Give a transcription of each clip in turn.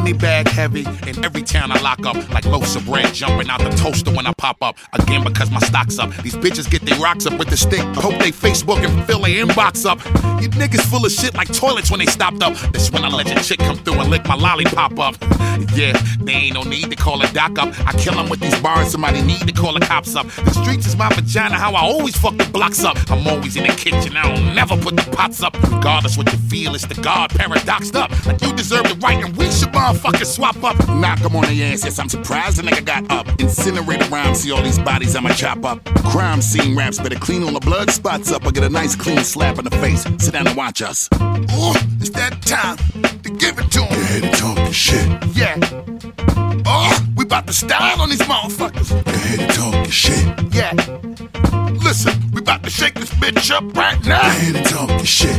money bag heavy. In every town I lock up, like loaves of bread, jumping out the toaster when I pop up. Again, because my stock's up. These bitches get their rocks up with the stick, poke they Facebook and fill their inbox up. You niggas full of shit like toilets when they stopped up. That's when I let your chick come through and lick my lollipop up. Yeah, there ain't no need to call a doc up. I kill them with these bars, somebody need to call the cops up. The streets is my vagina, how I always fuck the blocks up. I'm always in the kitchen, I don't never put the pots up. Regardless what you feel, it's the God paradoxed up. Like you deserve the right and we should motherfucking swap up. Knock them on their ass, yes, I'm surprised the nigga got up. Incinerate around, see all these bodies I'ma chop up. Crime scene raps, better clean all the blood spots up. I get a nice clean slap in the face, sit down and watch us. Oh, it's that time to give it to 'em. Go ahead and talk your shit. Yeah. Oh, we bout to style on these motherfuckers. Go ahead and talk your shit. Yeah. Listen, we bout to shake this bitch up right now. Go ahead and talk your shit.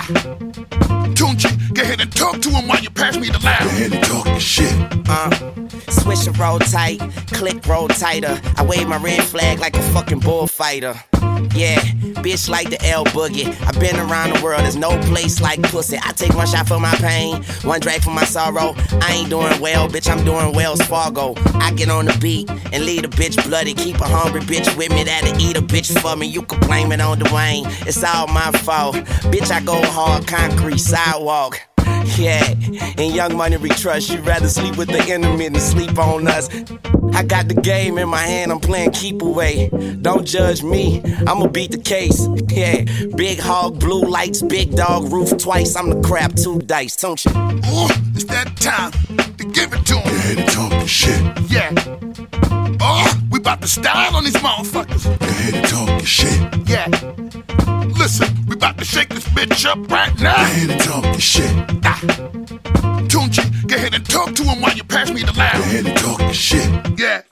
Tunchi, go ahead and talk to him while you pass me the loud. Go ahead and talk your shit. Swish and roll tight, click roll tighter. I wave my red flag like a fucking bullfighter. Yeah, bitch like the L Boogie. I've been around the world, there's no place like pussy. I take one shot for my pain, one drag for my sorrow. I ain't doing well, bitch, I'm doing Wells Fargo. I get on the beat and lead a bitch bloody. Keep a hungry bitch with me that'll eat a bitch for me. You can blame it on Dwayne, it's all my fault. Bitch, I go hard, concrete, sidewalk. Yeah, in Young Money we trust. You'd rather sleep with the enemy than sleep on us. I got the game in my hand, I'm playing keep away. Don't judge me, I'ma beat the case. Yeah, big hog, blue lights, big dog, roof twice. I'm the crap, 2 dice, don't you? Oh, it's that time to give it to 'em. Go ahead and talk your shit. Yeah. Oh, we bout to style on these motherfuckers. Go ahead and talk your shit. Yeah. Listen, we bout to shake this bitch up right now. Go ahead and talk your shit. Tunchi, go ahead and talk to him while you pass me the loud. Go ahead and talk your shit. Yeah.